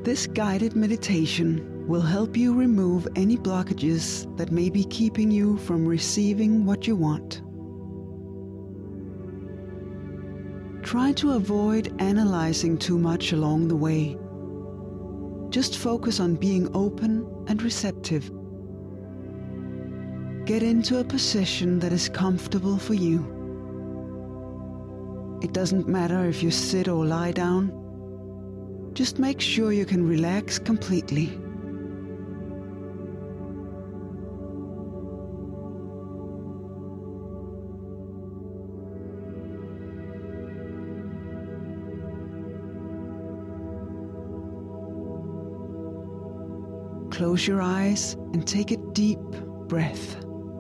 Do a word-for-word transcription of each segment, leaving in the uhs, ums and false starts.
This guided meditation will help you remove any blockages that may be keeping you from receiving what you want. Try to avoid analyzing too much along the way. Just focus on being open and receptive. Get into a position that is comfortable for you. It doesn't matter if you sit or lie down. Just make sure you can relax completely. Close your eyes and take a deep breath.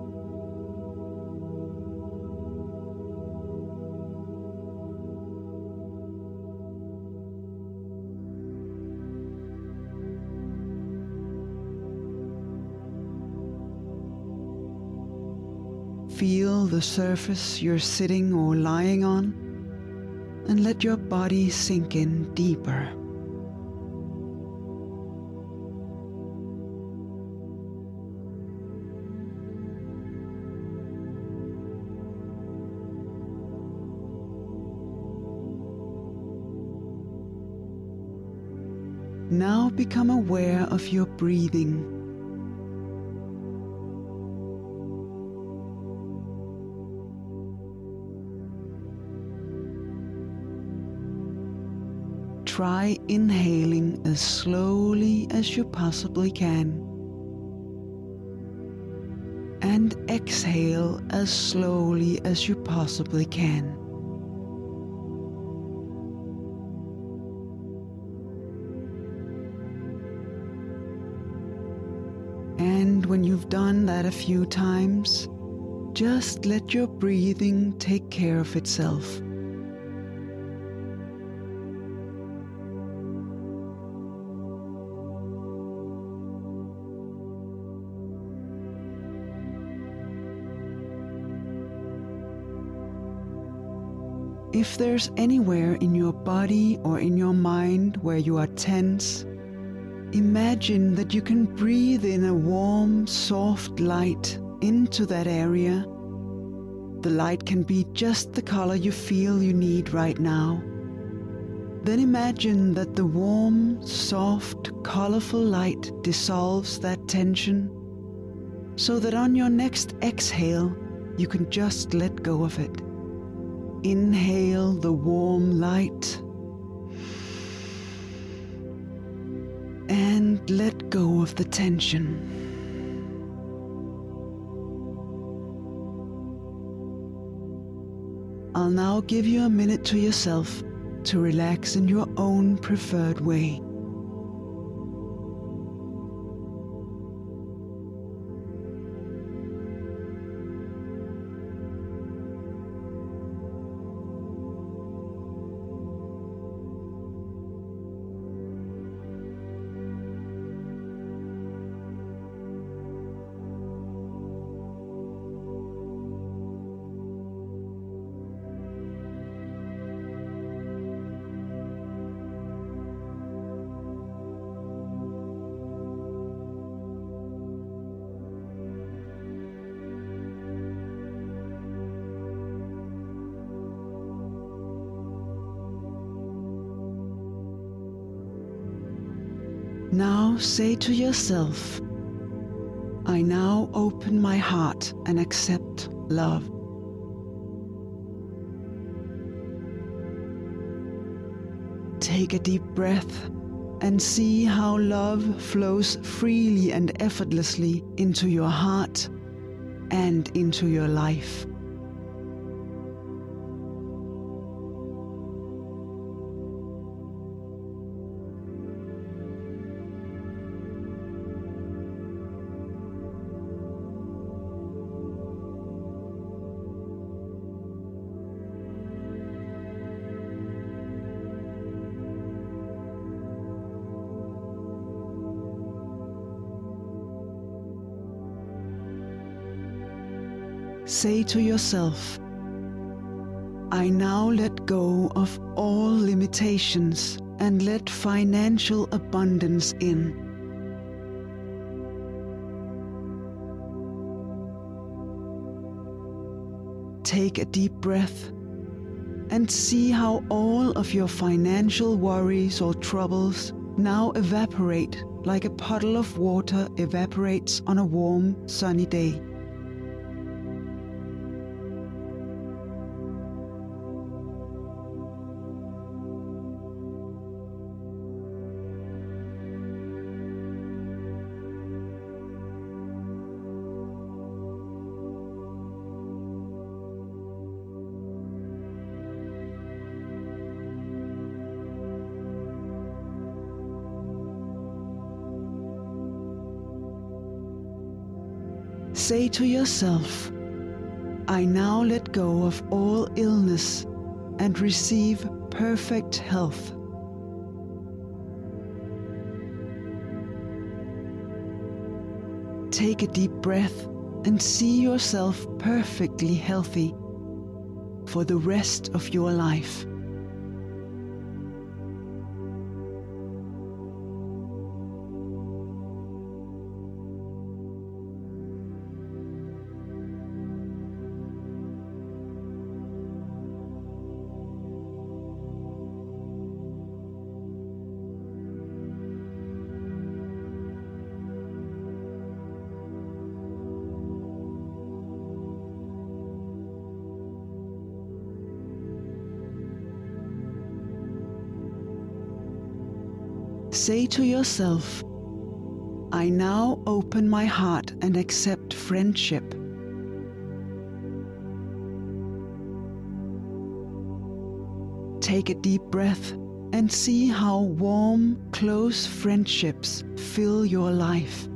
Feel the surface you're sitting or lying on, and let your body sink in deeper. Now become aware of your breathing. Try inhaling as slowly as you possibly can, and exhale as slowly as you possibly can. And when you've done that a few times, just let your breathing take care of itself. If there's anywhere in your body or in your mind where you are tense, imagine that you can breathe in a warm, soft light into that area. The light can be just the color you feel you need right now. Then imagine that the warm, soft, colorful light dissolves that tension, so that on your next exhale, you can just let go of it. Inhale the warm light and let go of the tension. I'll now give you a minute to yourself to relax in your own preferred way. Now say to yourself, I now open my heart and accept love. Take a deep breath and see how love flows freely and effortlessly into your heart and into your life. Say to yourself, I now let go of all limitations and let financial abundance in. Take a deep breath and see how all of your financial worries or troubles now evaporate like a puddle of water evaporates on a warm, sunny day. Say to yourself, I now let go of all illness and receive perfect health. Take a deep breath and see yourself perfectly healthy for the rest of your life. Say to yourself, I now open my heart and accept friendship. Take a deep breath and see how warm, close friendships fill your life.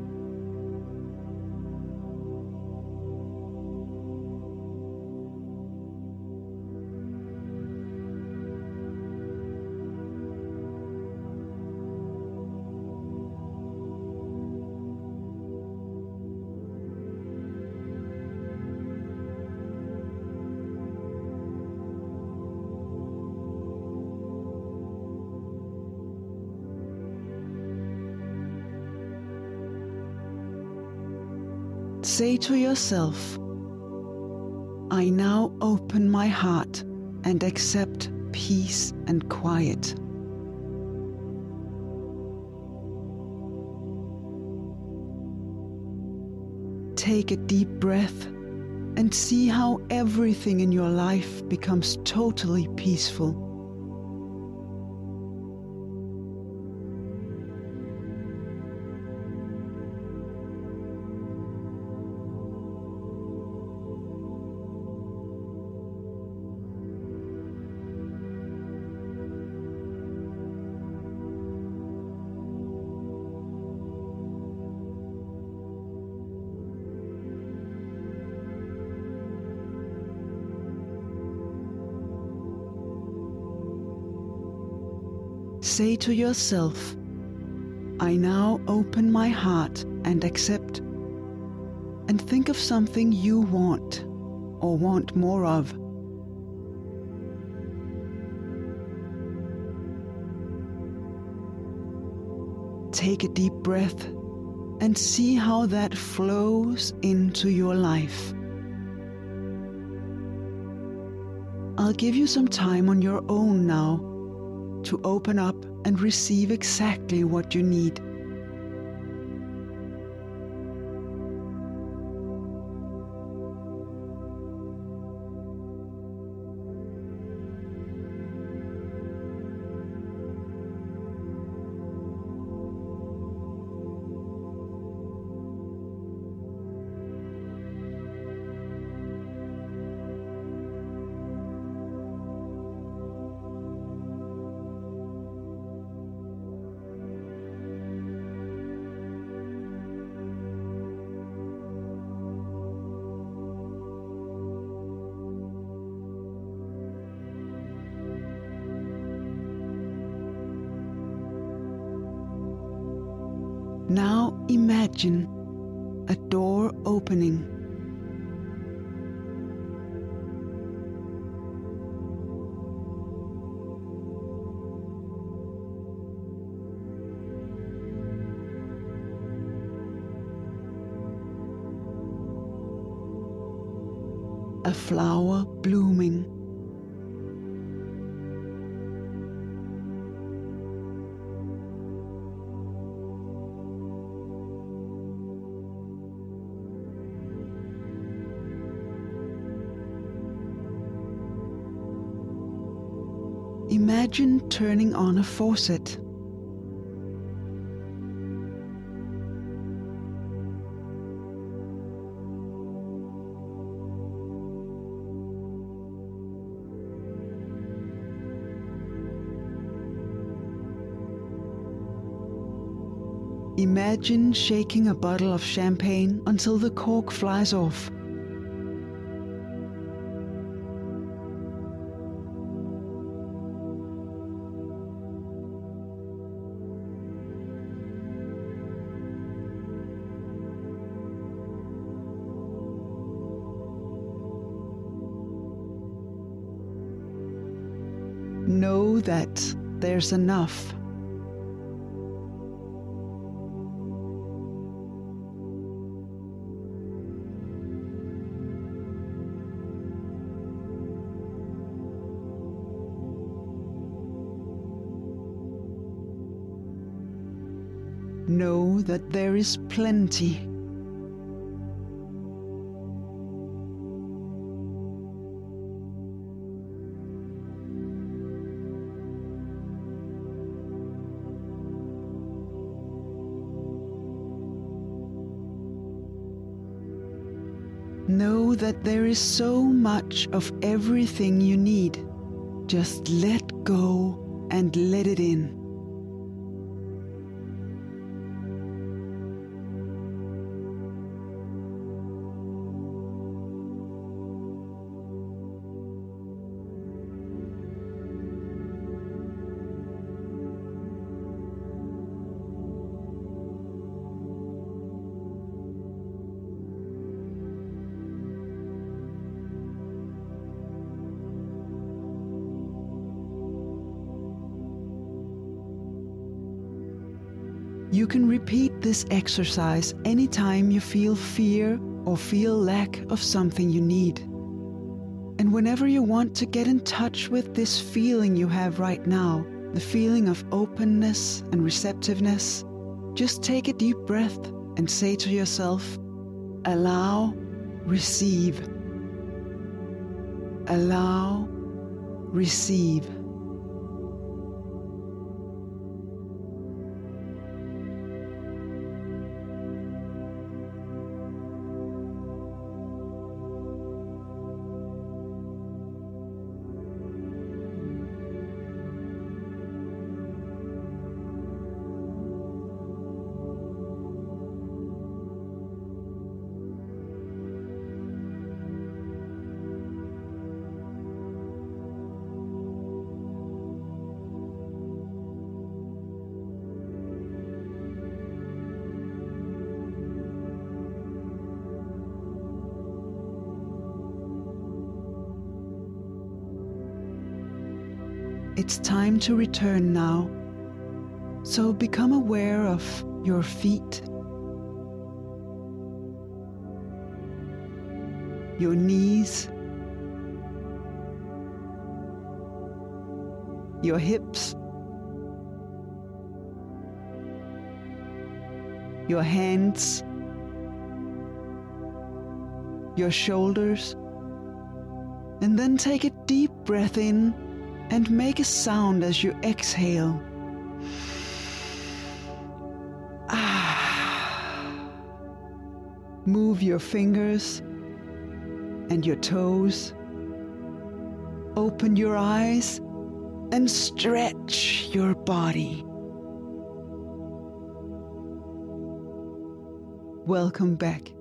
Say to yourself, I now open my heart and accept peace and quiet. Take a deep breath and see how everything in your life becomes totally peaceful. Say to yourself, I now open my heart and accept, and think of something you want or want more of. Take a deep breath and see how that flows into your life. I'll give you some time on your own now to open up and receive exactly what you need. Now imagine a door opening. a flower blooming. Imagine turning on a faucet. Imagine shaking a bottle of champagne until the cork flies off. Know that there's enough. Know that there is plenty. Know that there is so much of everything you need. Just let go and let it in. You can repeat this exercise anytime you feel fear or feel lack of something you need. And whenever you want to get in touch with this feeling you have right now, the feeling of openness and receptiveness, just take a deep breath and say to yourself, allow, receive. Allow, receive. It's time to return now, so become aware of your feet, your knees, your hips, your hands, your shoulders, and then take a deep breath in and make a sound as you exhale. Ah. Move your fingers and your toes. Open your eyes and stretch your body. Welcome back.